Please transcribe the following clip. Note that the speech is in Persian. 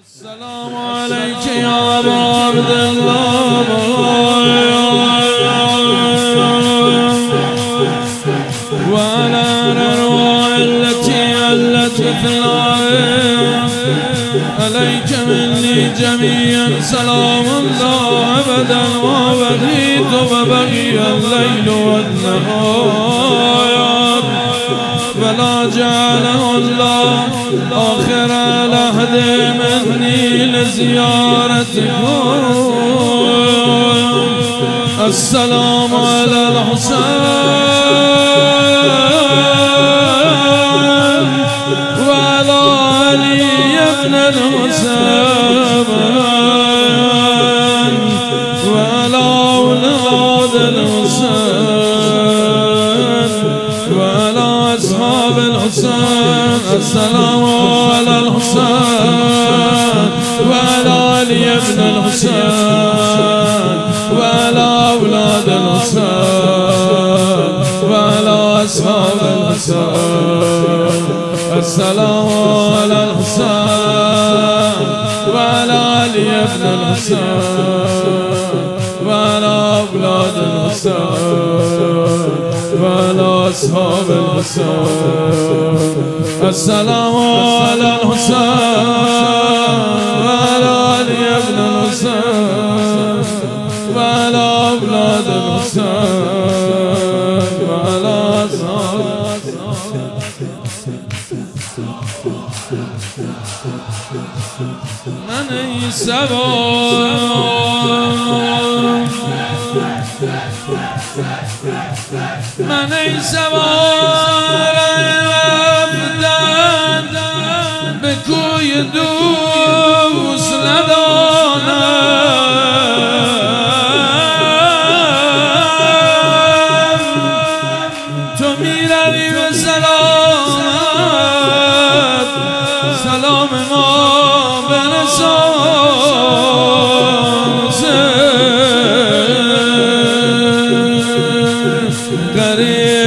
السلام عليك يا أبا عبد الله وعلى الأرواح التي علت مثلها عليك مني جميعا سلام الله أبدا ما بقيت وبقي الليل والنهار ولا جعله الله آخر العهد مني لزيارتكم. السلام على الحسين وعلى علي بن الحسين وعلى أولاد الحسين وعلى أصحاب الحسين. السلام على الحسين وعلى علي بن الحسين وعلى أولاد الحسين وعلى أصحاب الحسين. السلام على الحسين وعلى علي بن الحسين وعلى أولاد الحسين وعلى أصحاب الحسين. السلام على الحسين وعلى علي بن الحسين وعلى أولاد الحسين وعلى أصحاب من سوار رفتن به کوی دوست ندانم تو میروی به سلامت سلام ما برسان.